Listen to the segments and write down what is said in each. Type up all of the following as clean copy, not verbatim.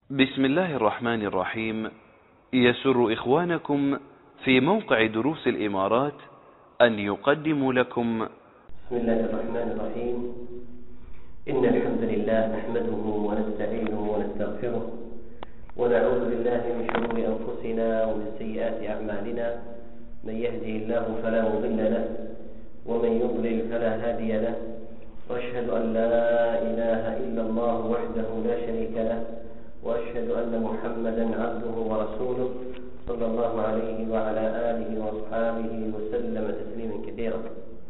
بسم الله الرحمن الرحيم. يسر إخوانكم في موقع دروس الإمارات أن يقدموا لكم بسم الله الرحمن الرحيم. إن الحمد لله نحمده ونستعينه ونستغفره ونعوذ بالله من شرور أنفسنا ومن سيئات أعمالنا. من يهده الله فلا مضل له ومن يضلل فلا هادي له، وأشهد أن لا إله إلا الله وحده لا شريك له، وأشهد أن محمدا عبده ورسوله صلى الله عليه وعلى آله وأصحابه وسلم تسليما كثيرا.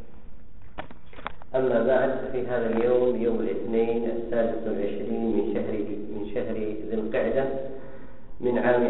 أما بعد، في هذا اليوم يوم الاثنين 26 من شهر ذي القعدة من عام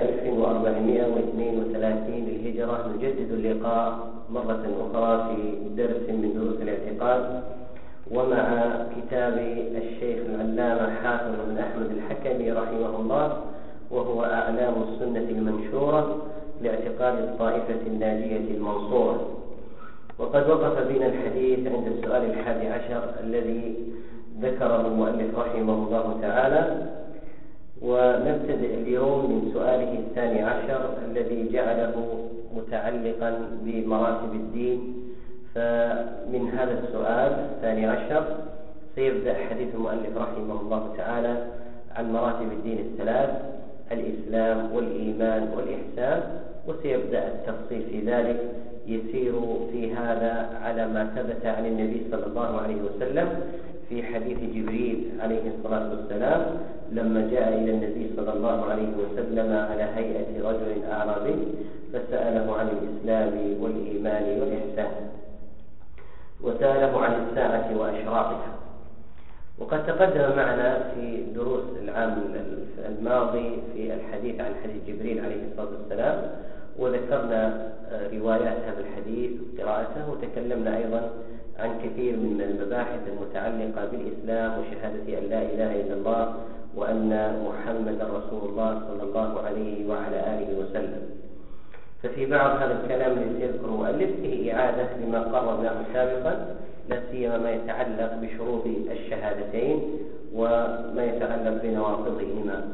1432 للهجرة، نجدد اللقاء مرة أخرى في درس من دروس الاعتقاد، ومع كتاب الشيخ العلامة حافظ بن أحمد الحكمي رحمه الله، وهو أعلام السنة المنشورة لاعتقاد الطائفة الناجية المنصورة. وقد وقف بنا الحديث عند السؤال 11 الذي ذكره المؤلف رحمه الله تعالى، ونبتدئ اليوم من سؤاله 12 الذي جعله متعلقا بمراتب الدين. فمن هذا السؤال 12 سيبدأ حديث المؤلف رحمه الله تعالى عن مراتب الدين الثلاث: الإسلام والإيمان والإحسان، وسيبدأ التفصيل في ذلك، يسير في هذا على ما ثبت عن النبي صلى الله عليه وسلم في حديث جبريل عليه الصلاة والسلام لما جاء إلى النبي صلى الله عليه وسلم على هيئة رجل أعرابي فسأله عن الإسلام والإيمان والإحسان، وسأله عن الساعة وأشراطها. وقد تقدم معنا في دروس العام الماضي في الحديث عن حديث جبريل عليه الصلاة والسلام، وذكرنا روايات هذا الحديث وقراءته، وتكلمنا أيضا عن كثير من المباحث المتعلقة بالإسلام وشهادة أن لا إله إلا الله وأن محمدا رسول الله صلى الله عليه وعلى آله وسلم. ففي بعض هذا الكلام الذي يذكر المؤلف فيه إعادة لما قررناه سابقا، لا سيما ما يتعلق بشروط الشهادتين وما يتعلق بنواقضهما.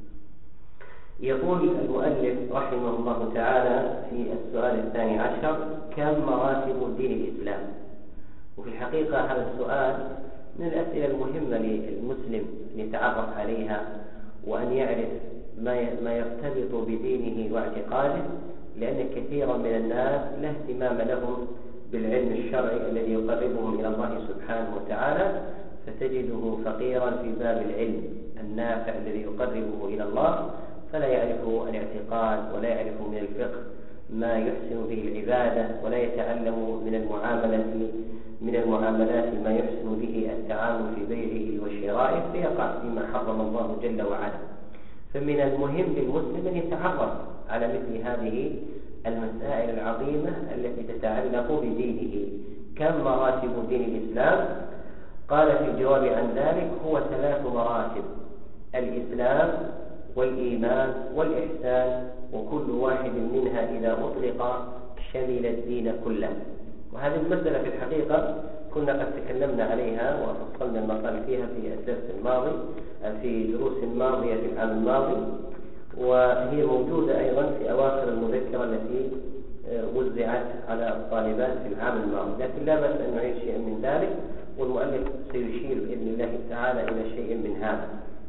يقول المؤلف رحمه الله تعالى في السؤال 12: كم مراتب دين الإسلام؟ وفي الحقيقة هذا السؤال من الأسئلة المهمة للمسلم أن يتعرف عليها وأن يعرف ما يرتبط بدينه واعتقاده، لأن كثيرا من الناس لا اهتمام لهم بالعلم الشرعي الذي يقربهم إلى الله سبحانه وتعالى، فتجده فقيرا في باب العلم النافع الذي يقربه إلى الله، فلا يعرف الاعتقاد ولا يعرف من الفقه ما يحسن به العبادة، ولا يتعلم من المعاملات ما يحسن به التعامل في بيعه وشرائه، فيقع فيما حرم الله جل وعلا. فمن المهم للمسلم أن يتعرف على مثل هذه المسائل العظيمة التي تتعلق بدينه. كم مراتب دين الإسلام؟ قال في الجواب عن ذلك: هو 3 مراتب: الإسلام والإيمان والإحسان، وكل واحد منها إذا أطلق شمل الدين كله. وهذه المسألة في الحقيقة كنا قد تكلمنا عليها وفصلنا المقال فيها في الدرس الماضي، في دروس ماضية في العام الماضي، وهي موجودة أيضا في أواخر المذكرة التي وزعت على الطالبات في العام الماضي، لكن لا بأس أن نعيد شيئا من ذلك، والمؤلف سيشير بإذن الله تعالى إلى شيء من هذا.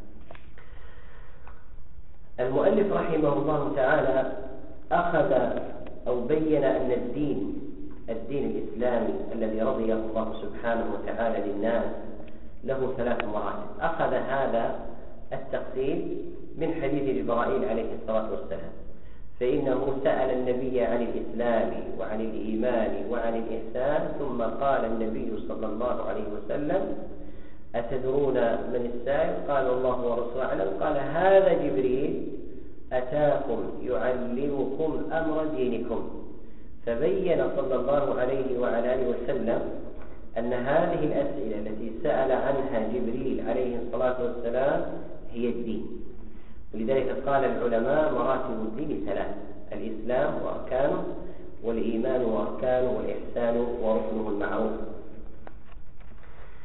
المؤلف رحمه الله تعالى أخذ أو بين أن الدين الإسلامي الذي رضيه الله سبحانه وتعالى للناس له 3 مراتب. أخذ هذا التقسيم من حديث جبرائيل عليه الصلاة والسلام، فإنه سأل النبي عن الإسلام وعن الإيمان وعن الإحسان، ثم قال النبي صلى الله عليه وسلم: أتدرون من السائل؟ قال: الله ورسوله أعلم. قال: هذا جبريل أتاكم يعلمكم أمر دينكم. فبين صلى الله عليه وعلى آله وسلم أن هذه الأسئلة التي سأل عنها جبريل عليه الصلاة والسلام هي الدين. ولذلك قال العلماء: مراتب الدين 3: الإسلام وأركانه، والإيمان وأركانه، والإحسان وركنه المعروف.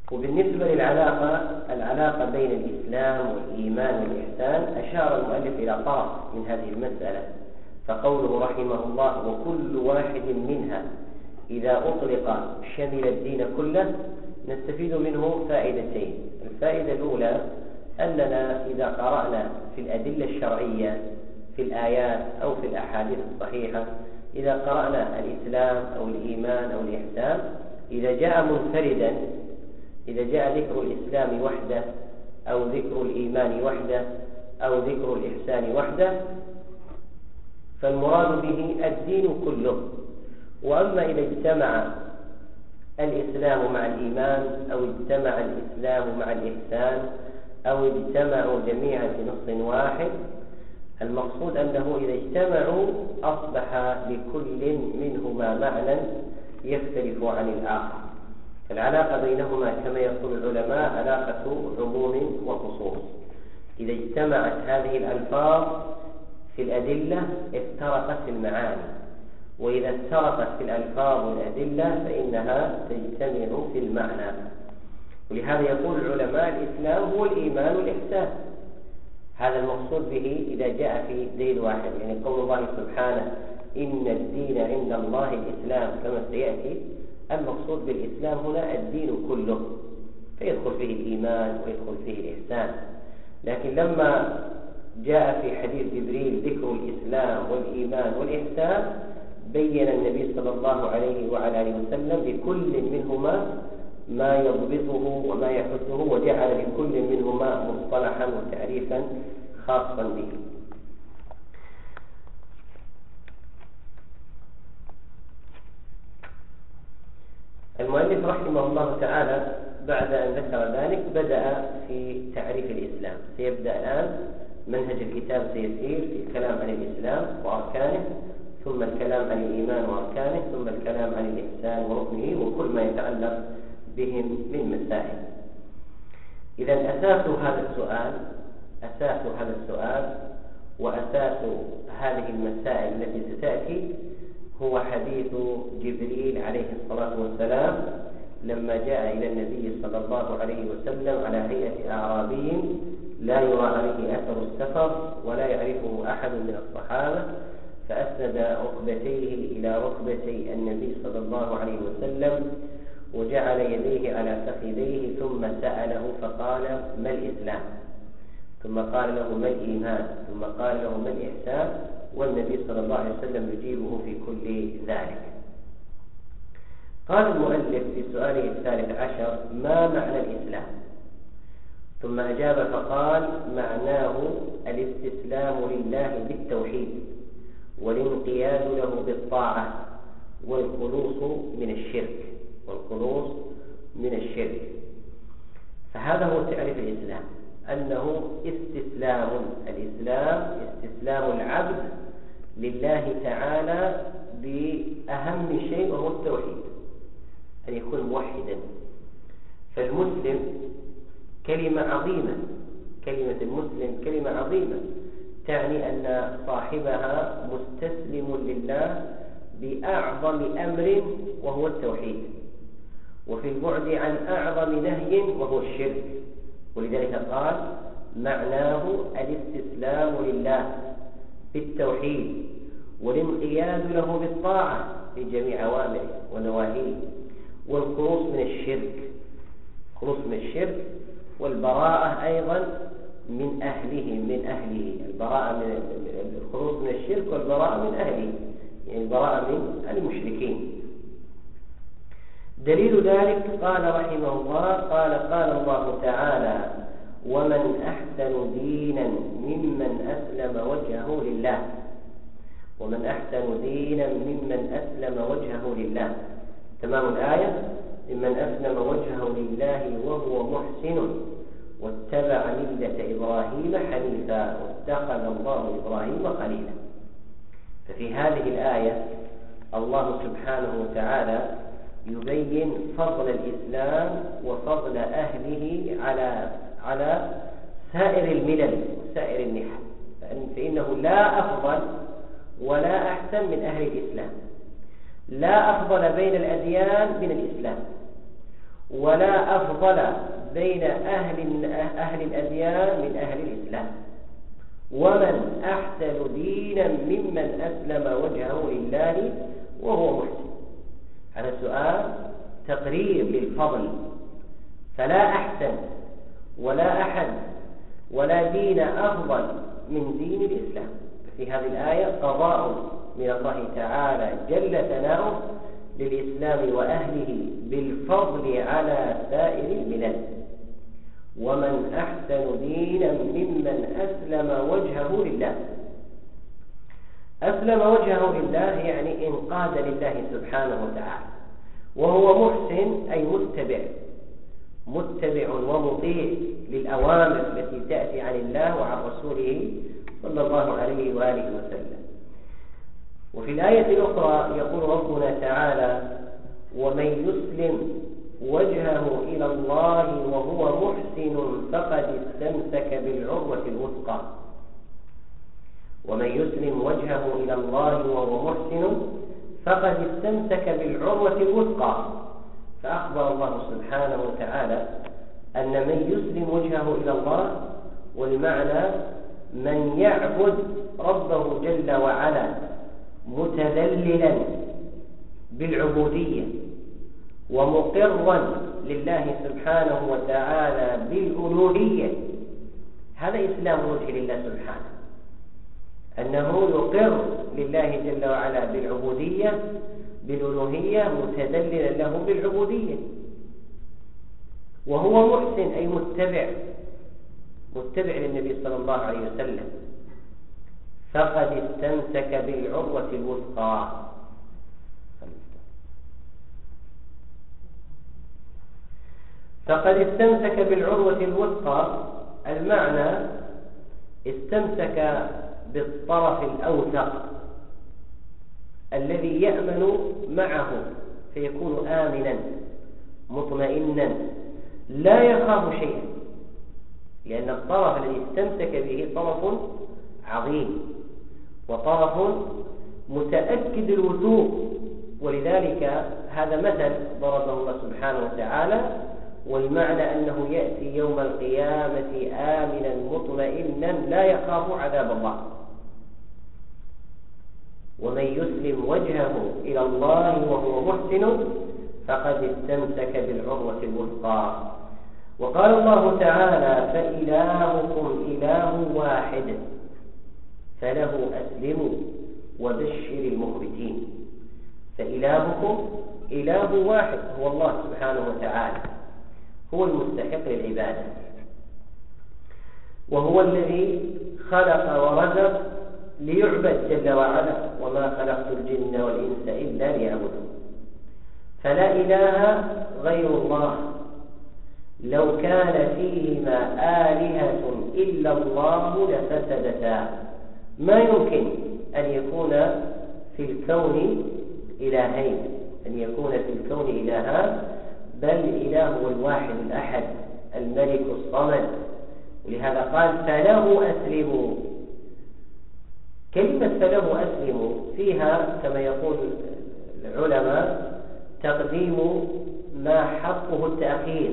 وبالنسبة العلاقة بين الإسلام والإيمان والإحسان، أشار المؤلف إلى طرف من هذه المسألة، فقوله رحمه الله: وكل واحد منها إذا أطلق شمل الدين كله، نستفيد منه فائدتين. الفائدة الأولى أننا إذا قرأنا في الأدلة الشرعية في الآيات أو في الأحاديث الصحيحة، إذا قرأنا الإسلام أو الإيمان أو الإحسان، إذا جاء منفردا، إذا جاء ذكر الإسلام وحده أو ذكر الإيمان وحده أو ذكر الإحسان وحده، فالمراد به الدين كله. وأما إذا اجتمع الإسلام مع الإيمان أو اجتمع الإسلام مع الإحسان أو اجتمعوا جميعا في نص واحد، المقصود أنه إذا اجتمعوا أصبح لكل منهما معنى يختلف عن الآخر. العلاقة بينهما كما يقول العلماء علاقة عموم وخصوص. إذا اجتمعت هذه الألفاظ في الأدلة افترقت في المعاني، وإذا افترقت في الألفاظ والأدلة فإنها تجتمع في المعنى. ولهذا يقول العلماء الإسلام هو الإيمان والإحسان، هذا المقصود به إذا جاء في دليل واحد. يعني قول الله سبحانه: إن الدين عند الله الإسلام، كما سيأتي، المقصود بالإسلام هنا الدين كله، فيدخل فيه الإيمان ويدخل فيه الإحسان. لكن لما جاء في حديث جبريل ذكر الإسلام والإيمان والإحسان، بين النبي صلى الله عليه وعلى آله وسلم لكل منهما ما يضبطه وما يحثه، وجعل لكل منهما مصطلحا وتعريفا خاصا به. المؤلف رحمه الله تعالى بعد أن ذكر ذلك بدأ في تعريف الإسلام. سيبدأ الآن منهج الكتاب، سيسير في الكلام عن الإسلام وأركانه، ثم الكلام عن الإيمان وأركانه، ثم الكلام عن الإحسان وركنه وكل ما يتعلق بهم من مسائل. إذا أساس هذا السؤال وأساس هذه المسائل التي ستأتي هو حديث جبريل عليه الصلاة والسلام لما جاء إلى النبي صلى الله عليه وسلم على هيئة أعرابي لا يرى عليه أثر السفر ولا يعرفه أحد من الصحابة، فأسند ركبتيه إلى ركبتي النبي صلى الله عليه وسلم وجعل يديه على فخذيه، ثم سأله فقال: ما الإسلام؟ ثم قال له: ما الإيمان؟ ثم قال له: ما الإحسان؟ والنبي صلى الله عليه وسلم يجيبه في كل ذلك. قال المؤلف في سؤاله 13: ما معنى الإسلام؟ ثم أجاب فقال: معناه الاستسلام لله بالتوحيد، والانقياد له بالطاعة، والخلوص من الشرك. فهذا هو تعريف الإسلام، أنه استسلام العبد لله تعالى بأهم شيء وهو التوحيد، أن يكون موحدا. فالمسلم كلمة عظيمة، كلمة المسلم كلمة عظيمة، تعني أن صاحبها مستسلم لله بأعظم أمر وهو التوحيد، وفي البعد عن أعظم نهي وهو الشرك. ولذلك قال: معناه الاستسلام لله بالتوحيد، والانقياد له بالطاعة في جميع أوامره ونواهيه، والخلوص من الشرك، والبراءة أيضا من أهله، البراءة من الخلوص من الشرك والبراءة من أهله، يعني البراءة من المشركين. دليل ذلك قال رحمه الله: قال الله تعالى: ومن أحسن دينا ممن أسلم وجهه لله. ومن أحسن دينا ممن أسلم وجهه لله، تمام الآية: ممن أسلم وجهه لله وهو محسن واتبع ملة إبراهيم حنيفا واتخذ الله إبراهيم خليلا. ففي هذه الآية الله سبحانه وتعالى يبين فضل الإسلام وفضل أهله على سائر الملل وسائر النحل، فإنه لا أفضل ولا أحسن من أهل الإسلام، لا أفضل بين الأديان من الإسلام، ولا أفضل بين أهل الأديان من أهل الإسلام. ومن أحسن دينا ممن أسلم وجهه لله وهو محسن. هذا السؤال تقرير للفضل، فلا أحسن ولا أحد ولا دين أفضل من دين الإسلام. في هذه الآية قضاء من الله تعالى جل ثناؤه للإسلام وأهله بالفضل على سائر الملل. ومن أحسن دينا ممن أسلم وجهه لله. أسلم وجهه لله يعني انقاد لله سبحانه وتعالى، وهو محسن أي متبع ومطيع للأوامر التي تأتي عن الله وعن رسوله صلى الله عليه وآله وسلم. وفي الآية الأخرى يقول ربنا تعالى: ومن يسلم وجهه إلى الله وهو محسن فقد استمسك بالعروة الوثقى. ومن يسلم وجهه إلى الله وهو محسن فقد استمسك بالعروة الوثقى. فأخبر الله سبحانه وتعالى أن من يسلم وجهه إلى الله، والمعنى من يعبد ربه جل وعلا متذللا بالعبودية ومقرا لله سبحانه وتعالى بالألوهية. هذا إسلام وجه لله سبحانه، أنه يقر لله جل وعلا بالعبودية بالألوهية متذللا له بالعبودية. وهو محسن أي متبع للنبي صلى الله عليه وسلم. فقد استمسك بالعروة الوثقى. فقد استمسك بالعروة الوثقى، المعنى استمسك بالطرف الأوثق الذي يأمن معه، فيكون آمنا مطمئنا لا يخاف شيئا، لأن الطرف الذي استمسك به طرف عظيم وطرف متأكد الوثوق. ولذلك هذا مثل ضربه الله سبحانه وتعالى، والمعنى أنه يأتي يوم القيامة آمنا مطمئنا لا يخاف عذاب الله. ومن يسلم وجهه إلى الله وهو محسن فقد استمسك بالعروة الوثقى. وقال الله تعالى: فإلهكم إله واحد فله أسلموا وبشر المخبتين. فإلهكم إله واحد هو الله سبحانه وتعالى، هو المستحق للعبادة، وهو الذي خلق ورزق ليعبد جل وعلا: وما خلقت الجن والإنس إلا ليعبدون. فلا إله غير الله. لو كان فيهما آلهة إلا الله لفسدتا. ما يمكن أن يكون في الكون إلهين، أن يكون في الكون إلهان، بل الإله هو الواحد الأحد الملك الصمد. ولهذا قال: فله أسلموا. كلمة فله أسلموا فيها كما يقول العلماء تقديم ما حقه التأخير.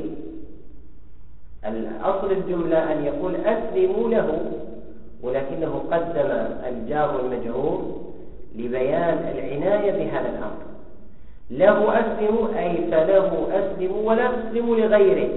الأصل الجملة أن يقول أسلموا له، ولكنه قدم الجار والمجرور لبيان العناية بهذا الأمر. له أسلموا أي فله أسلموا ولا تسلموا لغيره،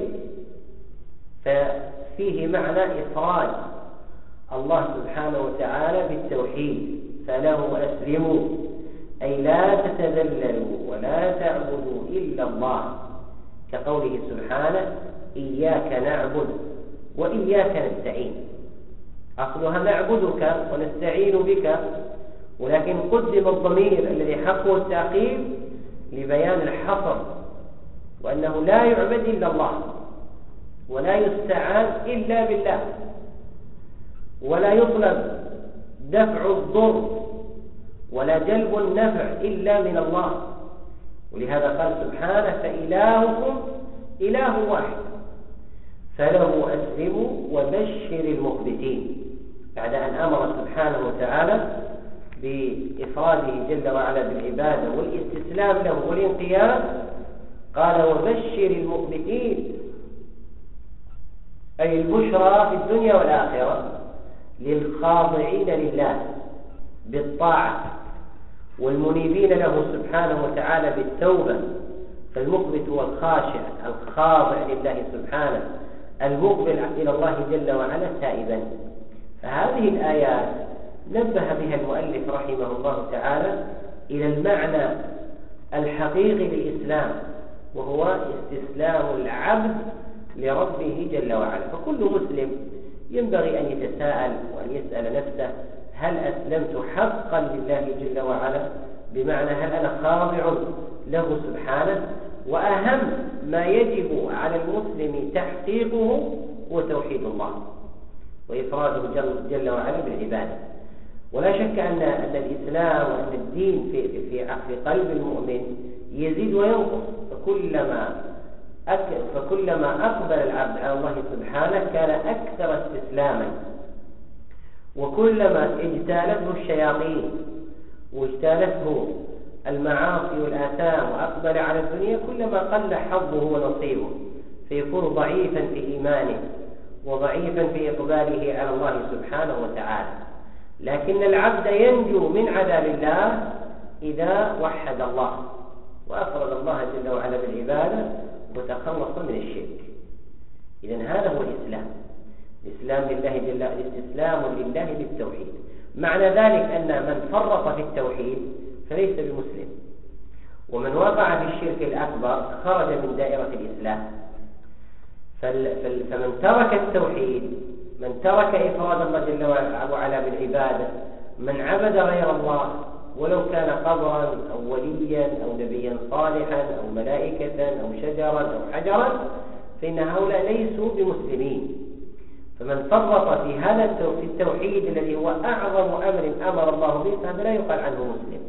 ففيه معنى إفراد الله سبحانه وتعالى بالتوحيد. فله أسلموا أي لا تتذللوا ولا تعبدوا إلا الله، كقوله سبحانه: إياك نعبد وإياك نستعين. أصلها نعبدك ونستعين بك، ولكن قدم الضمير الذي حقه التعقيب لبيان الحصر، وأنه لا يعبد إلا الله، ولا يستعان إلا بالله، ولا يطلب دفع الضر ولا جلب النفع إلا من الله. ولهذا قال سبحانه: فإلهكم إله واحد فله أسلموا وبشر المخبتين، بعد أن أمر سبحانه وتعالى بإفراده جل وعلا بالعبادة والاستسلام له والانقياد، قال وبشر المخبتين، أي البشرى في الدنيا والآخرة للخاضعين لله بالطاعة والمنيبين له سبحانه وتعالى بالتوبة. فالمخبت هو الخاشع الخاضع لله سبحانه المقبل إلى الله جل وعلا تائبا. فهذه الآيات نبه بها المؤلف رحمه الله تعالى إلى المعنى الحقيقي للإسلام، وهو استسلام العبد لربه جل وعلا. فكل مسلم ينبغي أن يتساءل وأن يسأل نفسه: هل أسلمت حقا لله جل وعلا؟ بمعنى هل أنا خاضع له سبحانه؟ وأهم ما يجب على المسلم تحقيقه هو توحيد الله وإفراده جل وعلا بالعبادة. ولا شك أن الإسلام وأن الدين في قلب المؤمن يزيد وينقص، فكلما أقبل العبد على الله سبحانه كان أكثر استسلاما، وكلما اجتالته الشياطين واجتالته المعاصي والآثام وأقبل على الدنيا كلما قل حظه ونصيبه، فيكون ضعيفا في إيمانه وضعيفا في إقباله على الله سبحانه وتعالى. لكن العبد ينجو من عذاب الله إذا وحد الله وأفرد الله جل وعلا بالعبادة وتخلص من الشرك. إذن هذا هو الإسلام، الاستسلام لله بالتوحيد. معنى ذلك أن من فرط في التوحيد فليس بمسلم، ومن وقع في الشرك الأكبر خرج من دائرة الإسلام. فمن ترك التوحيد، من ترك إفراد الله جل وعلا بالعبادة، من عبد غير الله ولو كان قبرا أو وليا أو نبيا صالحا أو ملائكة أو شجرا أو حجرا، فإن هؤلاء ليسوا بمسلمين. فمن فرط في هذا التوحيد الذي هو أعظم أمر الله به فهذا لا يقال عنه مسلم.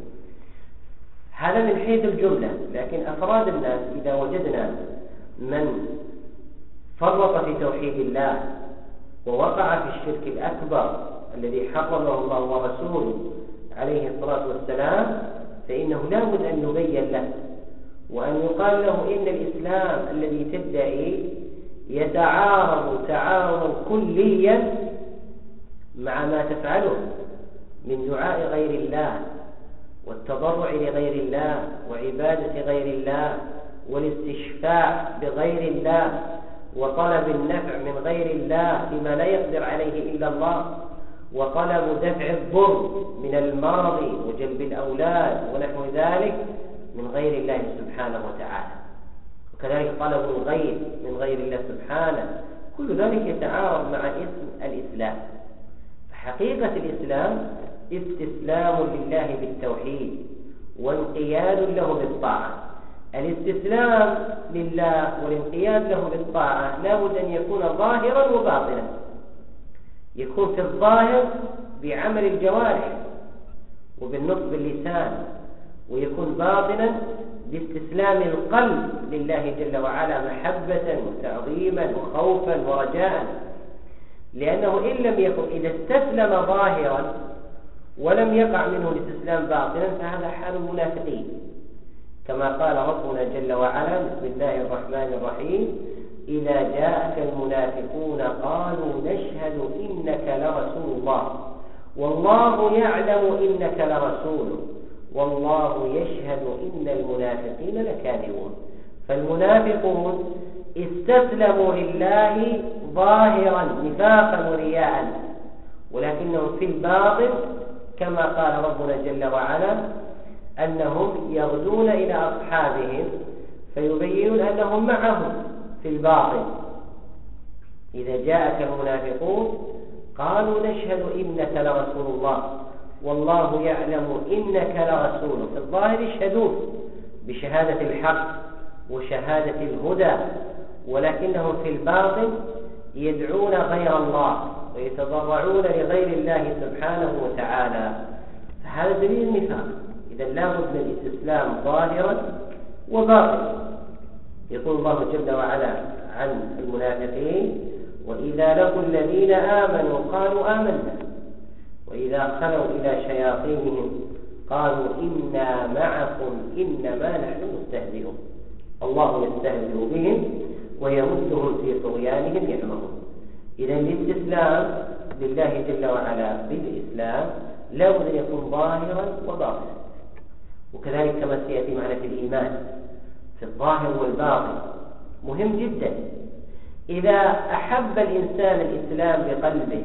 هذا من حيث الجملة. لكن أفراد الناس إذا وجدنا من فرط في توحيد الله ووقع في الشرك الأكبر الذي حرمه الله ورسوله عليه الصلاة والسلام، فإنه لا بد أن نبين له وأن يقال له إن الإسلام الذي تدعي يتعارض تعارضا كليا مع ما تفعله من دعاء غير الله والتضرع لغير الله وعبادة غير الله والاستشفاع بغير الله وطلب النفع من غير الله فيما لا يقدر عليه إلا الله، وطلب دفع الضر من المرض وجلب الأولاد ونحو ذلك من غير الله سبحانه وتعالى، وكذلك طلب الغير من غير الله سبحانه. كل ذلك يتعارض مع اسم الإسلام. فحقيقة الإسلام استسلام لله بالتوحيد وانقياد له بالطاعة. الاستسلام لله والانقياد له بالطاعة لا بد أن يكون ظاهرا وباطنا. يكون في الظاهر بعمل الجوارح وبالنطق باللسان، ويكون باطنا باستسلام القلب لله جل وعلا محبة وتعظيما وخوفا ورجاء. لأنه إن لم يكن إذا استسلم ظاهرا ولم يقع منه الاستسلام باطنا فهذا حال المنافقين، كما قال ربنا جل وعلا: بسم الله الرحمن الرحيم: إذا جاءك المنافقون قالوا نشهد إنك لرسول الله والله يعلم إنك لرسوله والله يشهد إن المنافقين لكاذبون. فالمنافقون استسلموا لله ظاهرا نفاقا ورياء، ولكنهم في الباطن كما قال ربنا جل وعلا أنهم يغدون إلى أصحابهم فيبينون أنهم معهم في الباطن. إذا جاءك المنافقون قالوا نشهد إنك لرسول الله والله يعلم إنك لرسوله. في الظاهر يشهدون بشهادة الحق وشهادة الهدى، ولكنهم في الباطن يدعون غير الله ويتضرعون لغير الله سبحانه وتعالى. فهذا دليل النفاق. إذا لا بد من الاستسلام ظاهرا وباطنا. يقول الله جل وعلا عن المنافقين: وإذا لقوا الذين آمنوا قالوا آمنا وإذا خلوا إلى شياطينهم قالوا إنا معكم إنما نحن مستهزئون. الله يستهزئ بهم ويمدهم في طغيانهم يعمهون. إذا الاستسلام لله جل وعلا بالإسلام لابد أن يكون ظاهرا وباطنا، وكذلك كما سيأتي معنا في الإيمان في الظاهر والباطن مهم جدا. إذا أحب الإنسان الإسلام بقلبه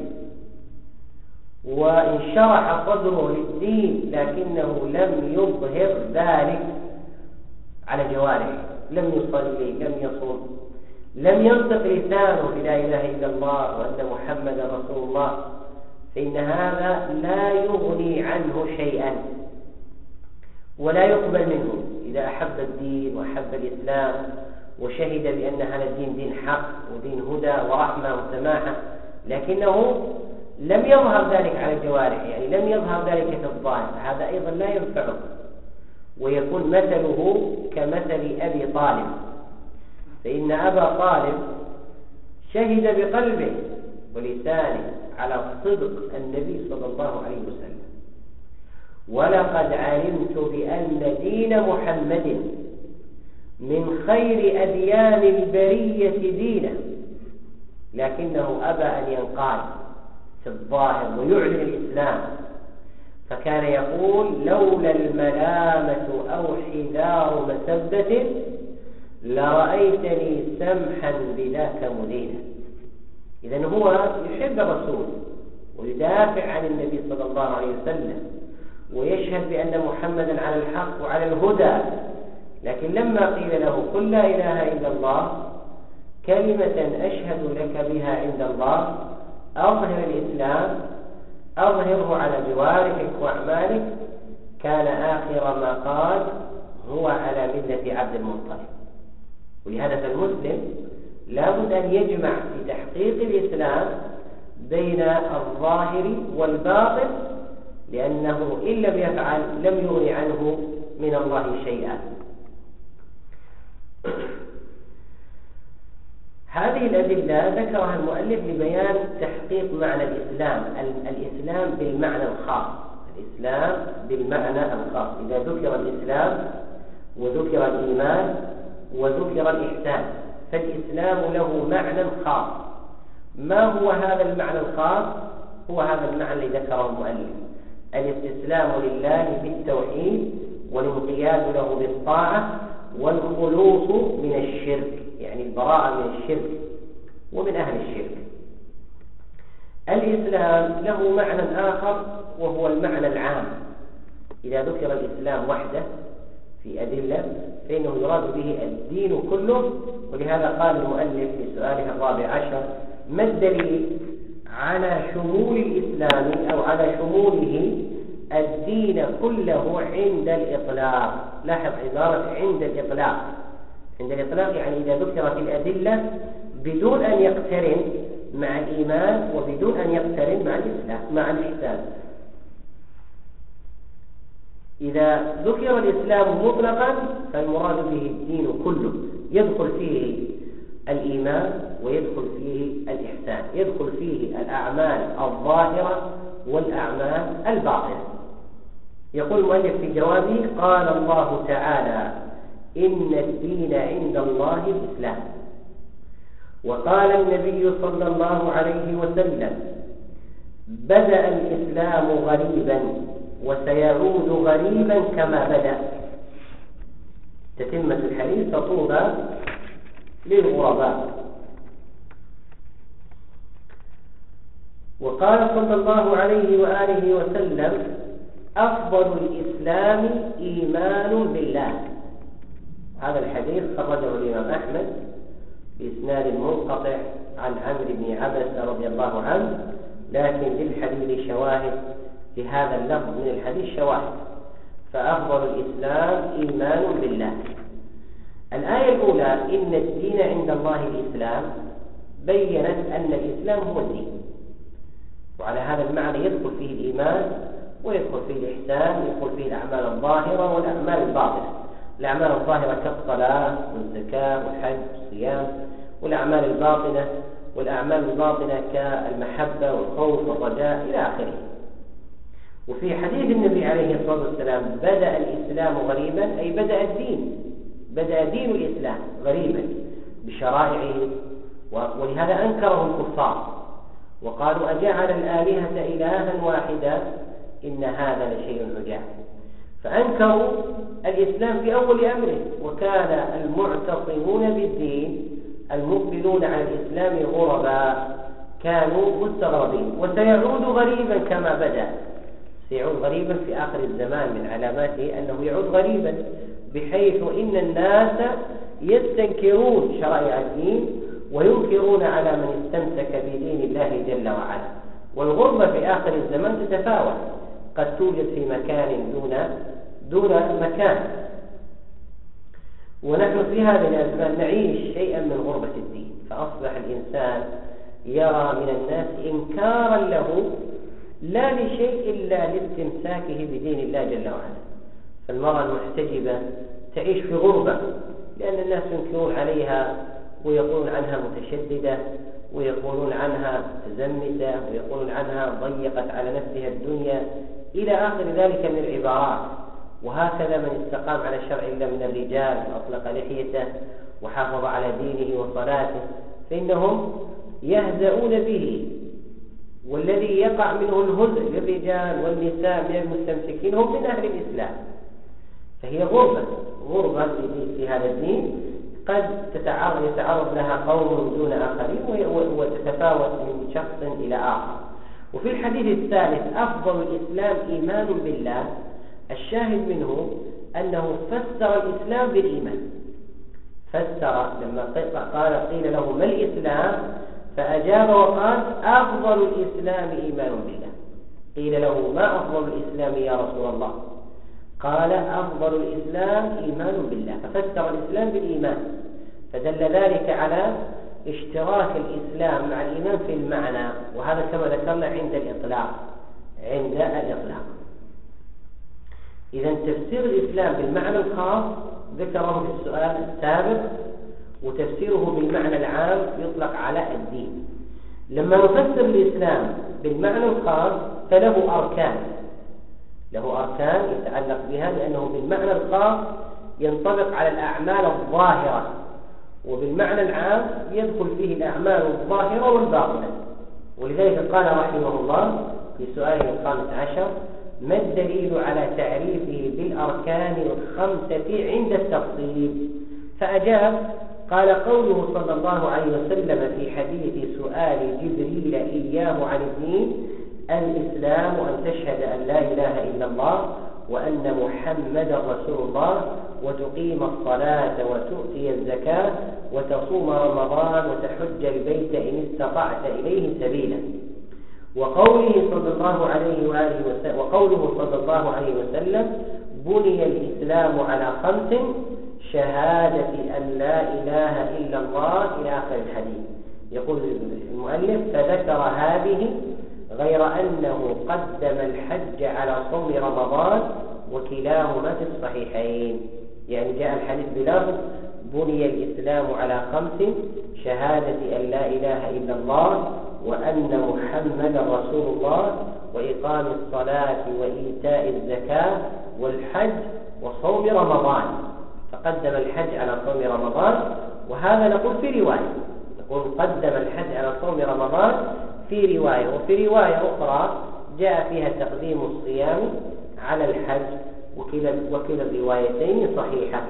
وانشرح صدره للدين لكنه لم يظهر ذلك على جوارحه، لم يصلي، لم يصوم، لم ينطق لسانه بلا إله إلا الله وأن محمدا رسول الله، فإن هذا لا يغني عنه شيئا ولا يقبل منه. إذا أحب الدين وأحب الإسلام وشهد بأن هذا الدين دين حق ودين هدى ورحمة وسماحة، لكنه لم يظهر ذلك على الجوارح، يعني لم يظهر ذلك في الظاهر، هذا أيضا لا ينفعه، ويكون مثله كمثل أبي طالب. فإن أبا طالب شهد بقلبه ولسانه على صدق النبي صلى الله عليه وسلم: ولقد علمت بأن دين محمد من خير أديان البرية دينا، لكنه أبى أن ينقاد في الظاهر ويعلن الإسلام، فكان يقول: لولا الملامة أو حذار مسبة لرأيتني سمحا بذاك مدينا. إذن هو يحب الرسول ويدافع عن النبي صلى الله عليه وسلم ويشهد بأن محمدا على الحق وعلى الهدى، لكن لما قيل له: قل لا إله إلا الله كلمة أشهد لك بها عند الله، أظهر الإسلام، أظهره على جوارحك وأعمالك، كان آخر ما قال: هو على ملة عبد المطلب. ولهذا فالمسلم لابد أن يجمع في تحقيق الإسلام بين الظاهر والباطن، لأنه إن لم يفعل لم يغني عنه من الله شيئا. هذه الأدلة ذكرها المؤلف لبيان تحقيق معنى الإسلام، الإسلام بالمعنى الخاص، الإسلام بالمعنى الخاص. إذا ذكر الإسلام وذكر الإيمان وذكر الإحسان، فالإسلام له معنى خاص. ما هو هذا المعنى الخاص؟ هو هذا المعنى الذي ذكره المؤلف: الاستسلام لله بالتوحيد والانقياد له بالطاعة والخلوص من الشرك، يعني البراءة من الشرك ومن أهل الشرك. الإسلام له معنى آخر وهو المعنى العام. إذا ذكر الإسلام وحده في أدلة فإنه يراد به الدين كله، ولهذا قال المؤلف في سؤاله الرابع عشر: ما الدليل على شمول الإسلام أو على شموله الدين كله عند الإطلاق؟ لاحظ عبارة عند الإطلاق. عند الإطلاق يعني إذا ذكرت الأدلة بدون أن يقترن مع الإيمان وبدون أن يقترن مع الإسلام مع الإحسان. إذا ذكر الإسلام مطلقا فالمراد به الدين كله، يدخل فيه الإيمان ويدخل فيه الإحسان، يدخل فيه الأعمال الظاهرة والأعمال الباطنة. يقول المؤلف في جوابه: قال الله تعالى: إن الدين عند الله الإسلام. وقال النبي صلى الله عليه وسلم: بدأ الإسلام غريبا وسيعود غريبا كما بدأ. تتمة الحديث تطوبى للغرباء. وقال صلى الله عليه وآله وسلم: أفضل الإسلام إيمان بالله. هذا الحديث خرجه الإمام أحمد بإسناد منقطع عن عمرو بن عبس رضي الله عنه، لكن للحديث شواهد، في هذا اللفظ من الحديث شواهد. فأفضل الإسلام إيمان بالله. الآية الأولى: إن الدين عند الله الإسلام، بيّنت أن الإسلام هو الدين، وعلى هذا المعنى يدخل فيه الإيمان ويدخل فيه الإحسان، يدخل فيه الأعمال الظاهرة والأعمال الباطنة. الأعمال الظاهرة كالصلاة والزكاة والحج والصيام، والأعمال الباطنة كالمحبة والخوف والرجاء إلى آخره. وفي حديث النبي عليه الصلاة والسلام: بدأ الإسلام غريبا، أي بدأ بدأ دين الإسلام غريبا بشرائعه، ولهذا أنكره الكفار وقالوا أجعل الآلهة إلها واحدا إن هذا لشيء عجاب. فأنكروا الإسلام في أول أمره، وكان المعتصمون بالدين المقبلون على الإسلام غرباء، كانوا مستغربين. وسيعود غريبا كما بدأ، سيعود غريبا في آخر الزمان، من علاماته أنه يعود غريبا، بحيث إن الناس يستنكرون شرائع الدين وينكرون على من استمسك بدين الله جل وعلا. والغربة في آخر الزمان تتفاوت، قد توجد في مكان دون مكان، ونحن في هذه الأزمان نعيش شيئا من غربة الدين. فأصبح الإنسان يرى من الناس إنكارا له لا لشيء إلا لاستمساكه بدين الله جل وعلا. فالمرأة المحتجبة تعيش في غربة، لأن الناس ينكرون عليها ويقولون عنها متشددة، ويقولون عنها متزمتة، ويقولون عنها ضيقت على نفسها الدنيا إلى آخر ذلك من العبارات. وهكذا من استقام على شرع الله من الرجال وأطلق لحيته وحافظ على دينه وصلاته فإنهم يهزؤون به، والذي يقع منه الهزء للرجال والنساء من المستمسكين هم من أهل الإسلام. فهي غربة في هذا الدين، قد يتعرض لها قوم دون آخرين وتتفاوت من شخص إلى آخر. وفي الحديث الثالث أفضل الإسلام إيمان بالله، الشاهد منه أنه فسر الإسلام بالإيمان. فسر لما قيل له ما الإسلام فأجاب وقال أفضل الإسلام إيمان بالله. قيل له ما أفضل الإسلام يا رسول الله؟ قال أفضل الإسلام إيمان بالله، ففسر الإسلام بالإيمان، فدل ذلك على اشتراك الإسلام مع الإيمان في المعنى، وهذا كما ذكرنا عند الإطلاق. إذا تفسير الإسلام بالمعنى الخاص ذكره في السؤال السابق، وتفسيره بالمعنى العام يطلق على الدين. لما نفسر الإسلام بالمعنى الخاص فله أركان، يتعلق بها، لأنه بالمعنى الخاص ينطبق على الأعمال الظاهرة، وبالمعنى العام يدخل فيه الأعمال الظاهرة والباطنة. ولذلك قال رحمه الله في سؤاله 15: ما الدليل على تعريفه بالأركان الخمسة عند التفصيل؟ فأجاب قال قوله صلى الله عليه وسلم في حديث سؤال جبريل إياه عن الدين: الإسلام أن تشهد أن لا إله إلا الله وأن محمدا رسول الله وتقيم الصلاة وتؤتي الزكاة وتصوم رمضان وتحج البيت إن استطعت إليه سبيلا. وقوله صلى الله عليه وسلم: بني الإسلام على 5: شهادة أن لا إله إلا الله إلى آخر الحديث. يقول المؤلف: فذكر هذه غير أنه قدم الحج على صوم رمضان، وكلاهما في الصحيحين. يعني جاء الحديث بلفظ بني الإسلام على 5: شهادة أن لا إله إلا الله وأن محمدا رسول الله وإقام الصلاة وإيتاء الزكاة والحج وصوم رمضان، فقدم الحج على صوم رمضان. وهذا نقول في رواية، نقول قدم الحج على صوم رمضان في رواية، وفي رواية أخرى جاء فيها تقديم الصيام على الحج، وكلا الروايتين صحيحة.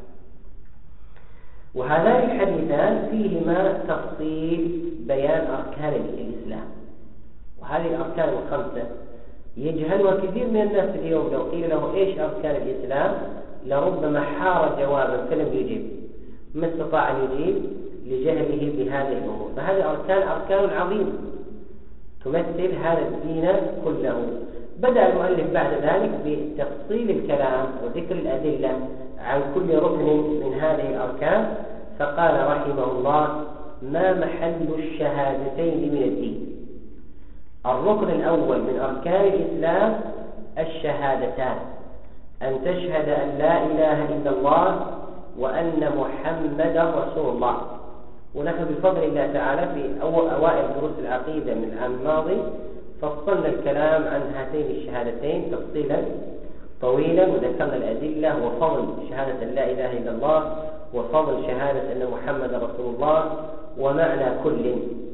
وهذان الحديثان فيهما تفصيل بيان أركان الإسلام. وهذه الأركان الخمسة يجهلها كثير من الناس اليوم، لو قيل له إيش أركان الإسلام لربما حار جوابا فلم يجيب، ما استطاع أن يجيب لجهله بهذه الأمور. فهذه أركان عظيمة تمثل هذا الدين كله. بدأ المؤلف بعد ذلك بتفصيل الكلام وذكر الأدلة عن كل ركن من هذه الأركان، فقال رحمه الله: ما محل الشهادتين من الدين؟ الركن الأول من أركان الإسلام الشهادتان: أن تشهد أن لا إله إلا الله وأن محمدا رسول الله. ونحن بفضل الله تعالى في أوائل دروس العقيدة من العام الماضي فصلنا الكلام عن هاتين الشهادتين تفصيلا، طويلا وذكرنا الأدلة وفضل شهادة لا إله إلا الله وفضل شهادة أن محمد رسول الله ومعنى كل.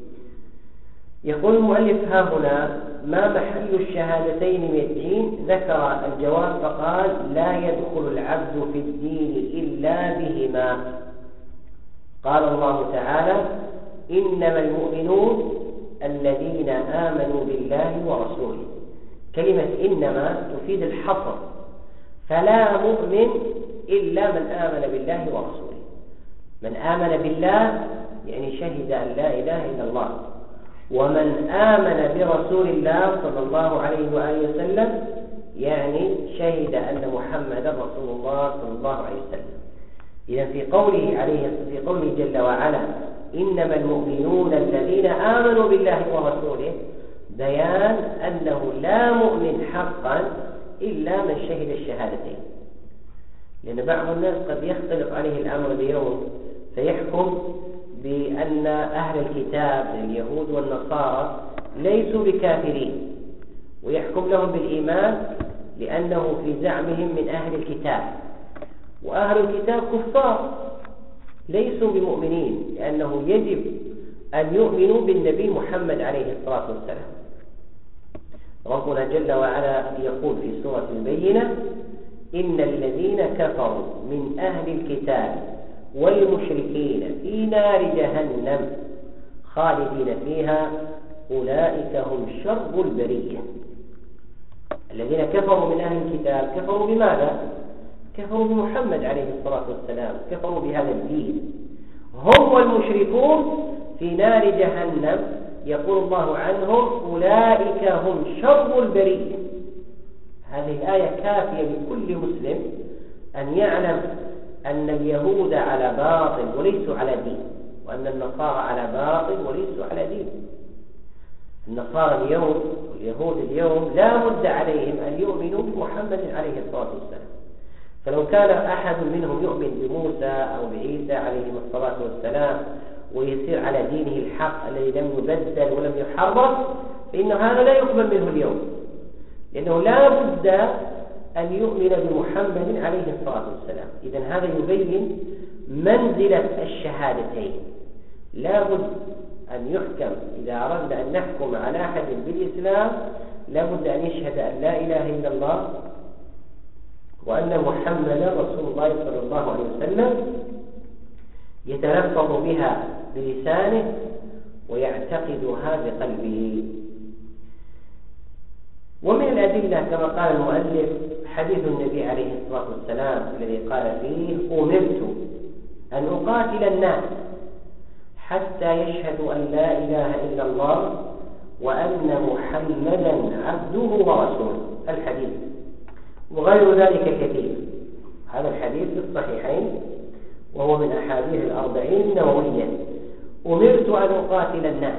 يقول المؤلف ها هنا: ما محل الشهادتين من الدين؟ ذكر الجواب فقال: لا يدخل العبد في الدين إلا بهما. قال الله تعالى: إنما المؤمنون الذين آمنوا بالله ورسوله. كلمة إنما تفيد الحصر، فلا مؤمن إلا من آمن بالله ورسوله. من آمن بالله يعني شهد أن لا إله إلا الله، ومن آمن برسول الله صلى الله عليه وآله وسلم يعني شهد أن محمد رسول الله صلى الله عليه وسلم. إذا في قوله جل وعلا: إنما المؤمنون الذين آمنوا بالله ورسوله، بيان أنه لا مؤمن حقا إلا من شهد الشهادتين. لأن بعض الناس قد يختلف عليه الأمر اليوم فيحكم بأن أهل الكتاب اليهود والنصارى ليسوا بكافرين، ويحكم لهم بالإيمان لأنه في زعمهم من أهل الكتاب، وأهل الكتاب كفار ليسوا بمؤمنين، لأنه يجب أن يؤمنوا بالنبي محمد عليه الصلاة والسلام. ربنا جل وعلا يقول في سورة البينة: إن الذين كفروا من أهل الكتاب والمشركين في نار جهنم خالدين فيها أولئك هم شر البرية. الذين كفروا من أهل الكتاب كفروا بماذا؟ كفروا بمحمد عليه الصلاة والسلام، كفروا بهذا الدين. هم والمشركون في نار جهنم يقول الله عنهم: أولئك هم شر البرية. هذه الآية كافية لكل مسلم أن يعلم أن اليهود على باطل وليسوا على دين، وأن النصارى على باطل وليسوا على دين. النصارى اليوم واليهود اليوم لا بد عليهم أن يؤمنوا بمحمد عليه الصلاة والسلام. فلو كان أحد منهم يؤمن بموسى أو بعيسى عليهم الصلاة والسلام ويسير على دينه الحق الذي لم يبدل ولم يحرف، فإن هذا لا يقبل منه اليوم، لأنه لا بد أن يؤمن بمحمد عليه الصلاة والسلام. إذن هذا يبين منزلة الشهادتين. لا بد أن يحكم، إذا أردنا أن نحكم على أحد بالإسلام لا بد أن يشهد أن لا إله إلا الله وأن محمدا رسول الله صلى الله عليه وسلم، يتلفظ بها بلسانه ويعتقدها بقلبه. ومن الأدلة كما قال المؤلف حديث النبي عليه الصلاة والسلام الذي قال فيه: أمرت أن أقاتل الناس حتى يشهدوا أن لا إله إلا الله وأن محمدا عبده ورسوله. الحديث وغير ذلك كثير. هذا الحديث في الصحيحين وهو من أحاديث الأربعين النووية. أمرت أن أقاتل الناس،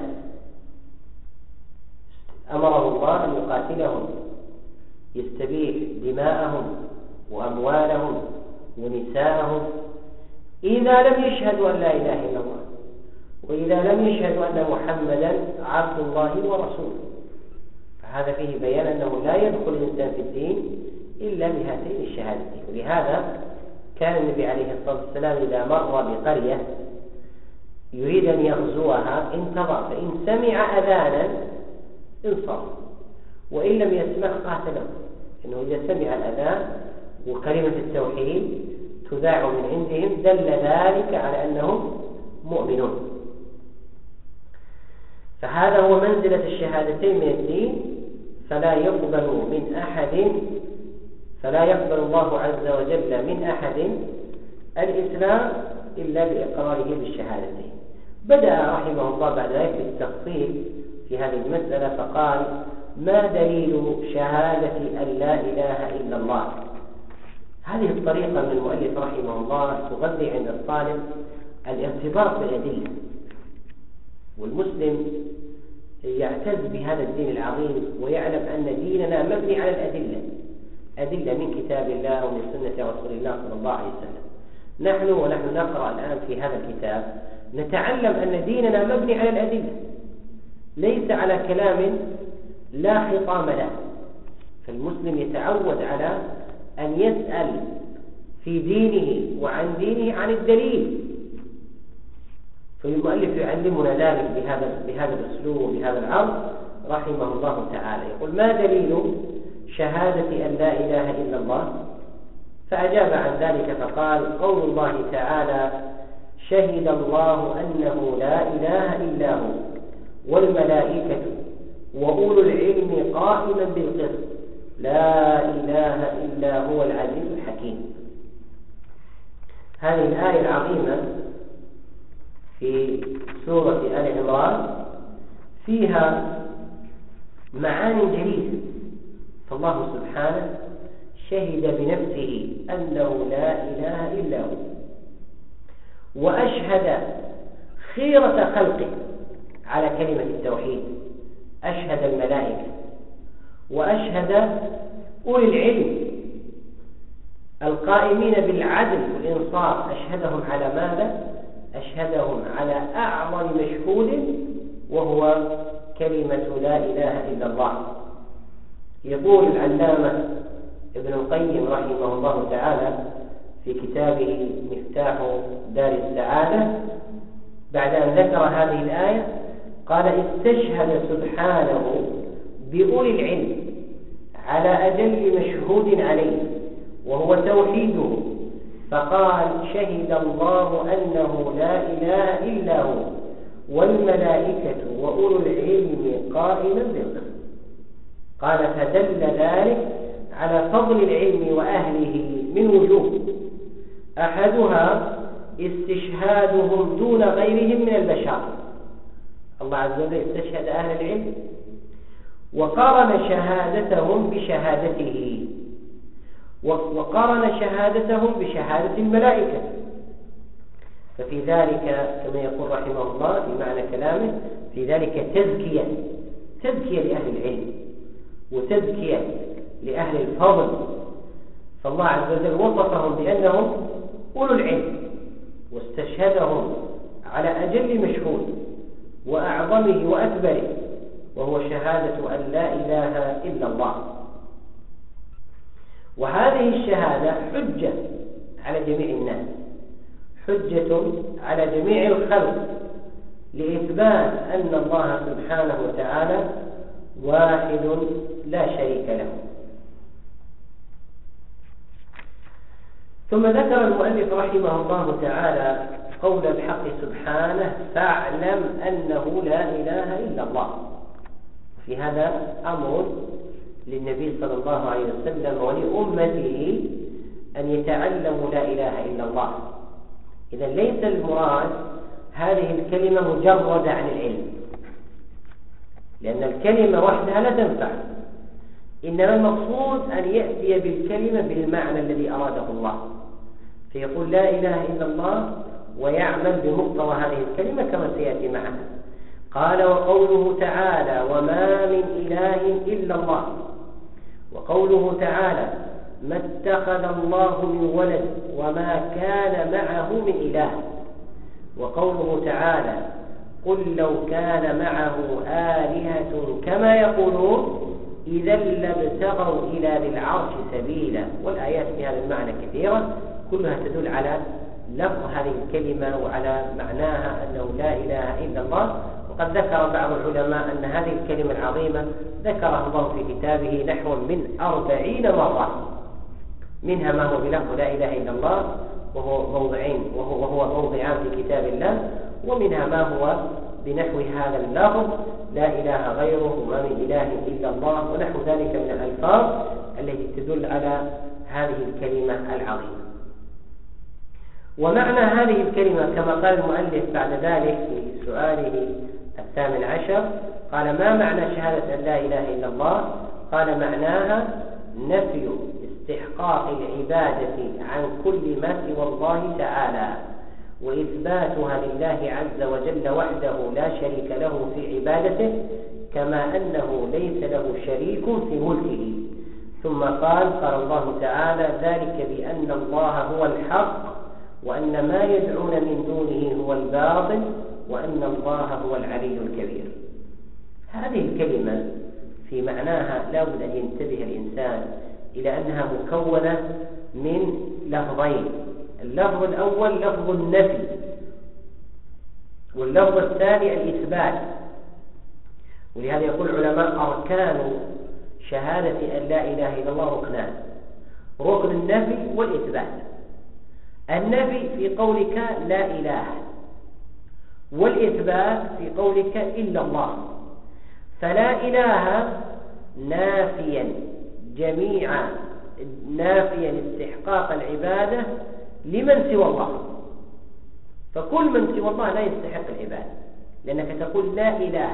أمره الله أن يقاتلهم، يستبيح دماءهم وأموالهم ونساءهم إذا لم يشهدوا أن لا إله إلا الله، وإذا لم يشهدوا أن محمدا عبد الله ورسوله. فهذا فيه بيان أنه لا يدخل الإنسان في الدين إلا بهاتين الشهادتين. ولهذا كان النبي عليه الصلاة والسلام إذا مر بقرية يريد أن يغزوها انتظر، فإن سمع أذانا انصرف، وإن لم يسمع قاتله. إنه إذا سمع الأذان وكلمة التوحيد تذاع من عندهم دل ذلك على أنهم مؤمنون. فهذا هو منزلة الشهادتين من الدين. فلا يقبل الله عز وجل من أحد الإسلام إلا بإقراره بالشهادتين. بدأ رحمه الله بعد ذلك بالتفصيل في هذه المسألة فقال: ما دليل شهادة أن لا إله إلا الله؟ هذه الطريقة من المؤلف رحمه الله تغذي عند الطالب الارتباط بالأدلة، والمسلم يعتز بهذا الدين العظيم ويعلم أن ديننا مبني على أدلة من كتاب الله ومن سنة رسول الله صلى الله عليه وسلم. ونحن نقرأ الآن في هذا الكتاب نتعلم أن ديننا مبني على الأدلة، ليس على كلام لا خطام له. فالمسلم يتعود على أن يسأل في دينه وعن دينه عن الدليل. فالمؤلف يعلمنا ذلك بهذا الأسلوب وبهذا العرض رحمه الله تعالى. يقول: ما دليل شهادة أن لا إله إلا الله؟ فأجاب عن ذلك فقال: قول الله تعالى: شهد الله أنه لا إله إلا هو والملائكة وأولو العلم قائما بالقسط لا إله إلا هو العزيز الحكيم. هذه الآية العظيمة في سورة آل عمران فيها معاني جليلة. فالله سبحانه شهد بنفسه أنه لا إله إلا هو، وأشهد خيرة خلقه على كلمة التوحيد، أشهد الملائكة وأشهد أولي العلم القائمين بالعدل والإنصاف، أشهدهم على ماذا؟ أشهدهم على أعظم مشهود وهو كلمة لا إله إلا الله. يقول العلامة ابن القيم رحمه الله تعالى في كتابه مفتاح دار السعادة بعد أن ذكر هذه الآية قال: استشهد سبحانه بأولي العلم على أجل مشهود عليه وهو توحيده، فقال: شهد الله أنه لا إله إلا هو والملائكة وأولو العلم قائما بالقسط. قال: فدل ذلك على فضل العلم وأهله من وجوه، أحدها استشهادهم دون غيرهم من البشر. الله عز وجل استشهد أهل العلم وقارن شهادتهم بشهادته، وقارن شهادتهم بشهادة الملائكة. ففي ذلك كما يقول رحمه الله في معنى كلامه في ذلك تزكية لأهل العلم وتزكية لأهل الفضل. فالله عز وجل وصفهم بأنهم أولو العلم واستشهدهم على أجل مشهود وأعظمه وأكبره وهو شهادة أن لا إله إلا الله. وهذه الشهادة حجة على جميع الناس، حجة على جميع الخلق لإثبات أن الله سبحانه وتعالى واحد لا شريك له. ثم ذكر المؤلف رحمه الله تعالى قول الحق سبحانه: فاعلم أنه لا إله إلا الله. في هذا أمر للنبي صلى الله عليه وسلم ولأمته أن يتعلموا لا إله إلا الله. إذا ليس المراد هذه الكلمة مجردة عن العلم، لأن الكلمة وحدها لا تنفع، إنما المقصود أن يأتي بالكلمة بالمعنى الذي أراده الله، فيقول لا إله إلا الله ويعمل بمقتضى هذه الكلمة كما سيأتي معنا. قال: وقوله تعالى: وما من إله إلا الله. وقوله تعالى: ما اتخذ الله من ولد وما كان معه من إله. وقوله تعالى: قل لو كان معه آلهة كما يقولون إذا لابتغوا إلى ذي العرش سبيلا. والآيات في هذا المعنى كثيرة كلها تدل على لفظ هذه الكلمة وعلى معناها أنه لا إله إلا الله. وقد ذكر بعض العلماء أن هذه الكلمة العظيمة ذكرها الله في كتابه نحو من 40 مرة، منها ما هو بلفظ لا إله إلا الله وهو موضعان في كتاب الله، ومنها ما هو بنحو هذا اللفظ لا إله غيره وما من إله إلا الله ونحو ذلك من الألفاظ التي تدل على هذه الكلمة العظيمة. ومعنى هذه الكلمة كما قال المؤلف بعد ذلك في سؤاله 18 قال: ما معنى شهادة أن لا إله إلا الله؟ قال: معناها نفي استحقاق العبادة عن كل ما سوى الله تعالى، وإثباتها لله عز وجل وحده لا شريك له في عبادته، كما أنه ليس له شريك في ملكه. ثم قال الله تعالى: ذلك بأن الله هو الحق وأن ما يدعون من دونه هو الباطل وأن الله هو العلي الكبير. هذه الكلمة في معناها لا بد أن ينتبه الإنسان إلى أنها مكونة من لفظين. اللفظ الأول لفظ النفي، واللفظ الثاني الإثبات. ولهذا يقول العلماء أركان شهادة أن لا إله إلا الله ركنان: ركن النفي والإثبات. النفي في قولك لا إله، والإثبات في قولك إلا الله. فلا إله نافيا استحقاق العبادة لمن سوى الله، فكل من سوى الله لا يستحق العبادة، لأنك تقول لا إله.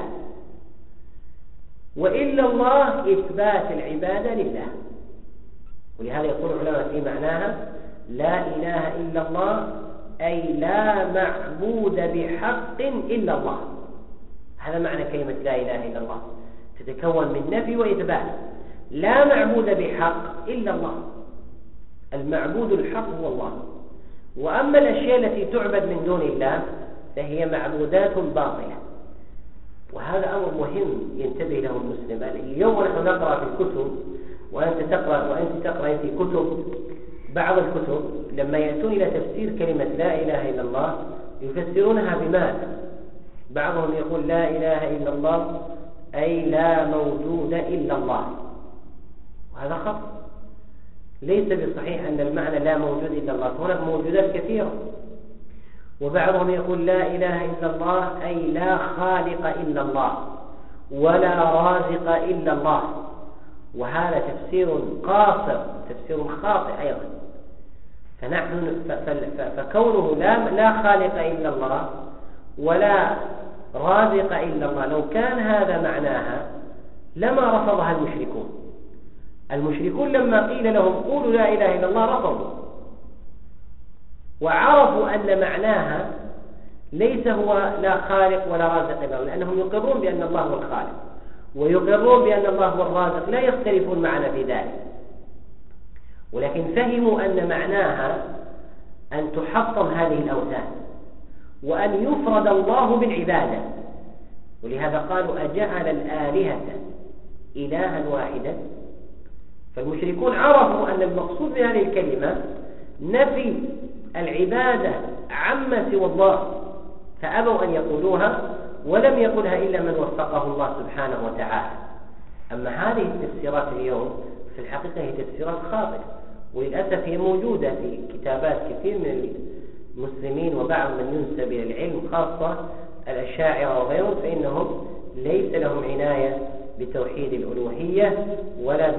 وإلا الله إثبات العبادة لله. ولهذا يقول العلماء في معناها لا إله إلا الله أي لا معبود بحق إلا الله. هذا معنى كلمة لا إله إلا الله، تتكون من نفي وإثبات. لا معبود بحق إلا الله، المعبود الحق هو الله. وأما الأشياء التي تعبد من دون الله فهي معبودات باطلة. وهذا أمر مهم ينتبه له المسلم. اليوم نحن نقرأ في الكتب، وأنت تقرأ في كتب، بعض الكتب لما يأتون إلى تفسير كلمة لا إله إلا الله يفسرونها بماذا؟ بعضهم يقول لا إله إلا الله أي لا موجود إلا الله، وهذا خطأ. ليس بصحيح أن المعنى لا موجود إلا الله، هناك موجودات كثيرة. وبعضهم يقول لا إله إلا الله أي لا خالق إلا الله ولا رازق إلا الله، وهذا تفسير قاصر، تفسير خاطئ أيضا. فكونه لا خالق إلا الله ولا رازق إلا الله، لو كان هذا معناها لما رفضها المشركون. المشركون لما قيل لهم قولوا لا إله إلا الله رفضوا، وعرفوا أن معناها ليس هو لا خالق ولا رازق إلا الله، لأنهم يقرون بأن الله هو الخالق ويقرون بأن الله هو الرازق، لا يختلفون معنا في ذلك. ولكن فهموا أن معناها أن تحطم هذه الأوثان وأن يفرد الله بالعبادة. ولهذا قالوا أجعل الآلهة إلها واحدا. فالمشركون عرفوا أن المقصود بهذه الكلمة نفي العبادة عما سوى الله، فأبوا أن يقولوها، ولم يقولها إلا من وفقه الله سبحانه وتعالى. أما هذه التفسيرات اليوم في الحقيقة هي تفسيرات خاطئة، وللأسف هي موجودة في كتابات كثير من المسلمين وبعض من ينسب إلى العلم، خاصة الأشاعرة وغيرهم، فإنهم ليس لهم عناية بتوحيد الألوهية ولا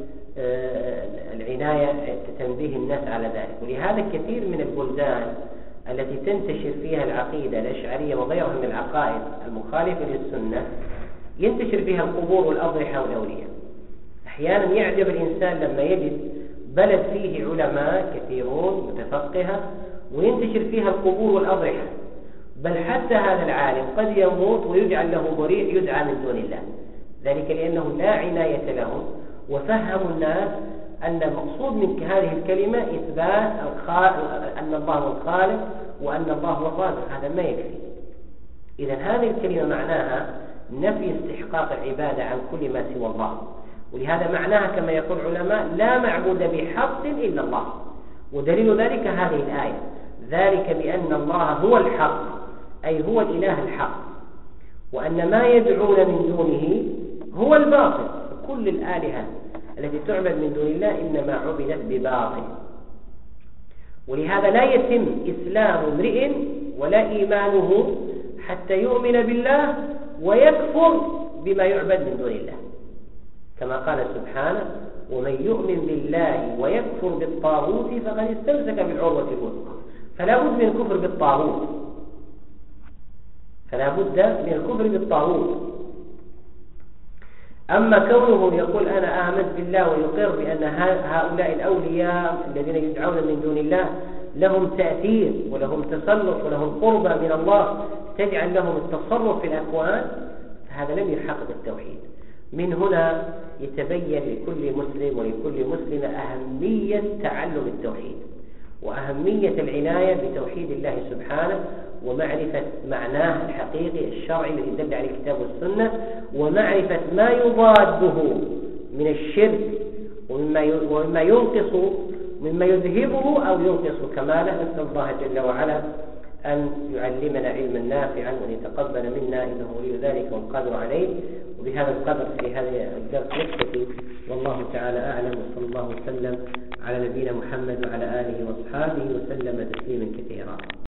بالعناية تنبيه الناس على ذلك. ولهذا كثير من البلدان التي تنتشر فيها العقيدة الأشعرية وغيرها من العقائد المخالفة للسنة ينتشر فيها القبور والأضرحة والأولياء. أحيانا يعجب الإنسان لما يجد بلد فيه علماء كثيرون متفقهة وينتشر فيها القبور والأضرحة، بل حتى هذا العالم قد يموت ويجعل له ضريح يدعى من دون الله، ذلك لأنه لا عناية لهم، وفهموا الناس أن المقصود من هذه الكلمة إثبات أن الله هو الخالق وأن الله هو الرازق. هذا ما يكفي. إذا هذه الكلمة معناها نفي استحقاق العبادة عن كل ما سوى الله، ولهذا معناها كما يقول العلماء لا معبود بحق إلا الله. ودليل ذلك هذه الآية: ذلك بأن الله هو الحق، أي هو الإله الحق، وأن ما يدعون من دونه هو الباطل. كل الآلهة التي تعبد من دون الله إنما عبدت بباطل. ولهذا لا يتم إسلام امرئ ولا إيمانه حتى يؤمن بالله ويكفر بما يعبد من دون الله، كما قال سبحانه: ومن يؤمن بالله ويكفر بالطاغوت فقد استمسك بالعروة الوثقى. فلا بد من الكفر بالطاغوت، فلا بد من الكفر بالطاغوت. أما كونه يقول أنا آمنت بالله ويقر بأن هؤلاء الأولياء الذين يدعون من دون الله لهم تأثير ولهم تسلط ولهم قربة من الله تجعل لهم التصرف في الأكوان، فهذا لم يحقق التوحيد. من هنا يتبين لكل مسلم ولكل مسلمة أهمية تعلم التوحيد وأهمية العناية بتوحيد الله سبحانه ومعرفة معناه الحقيقي الشرعي الذي دل عليه الكتاب والسنة، ومعرفة ما يضاده من الشرك ومما ينقص، مما يذهبه أو ينقص كماله. نسأل الله جل وعلا أن يعلمنا علما نافعا وأن يتقبل منا إنه ولي ذلك والقادر عليه. وبهذا القدر في هذا الدرس نكتفي، والله تعالى أعلم، وصلى الله وسلم على نبينا محمد وعلى آله وأصحابه وسلم تسليما كثيرا.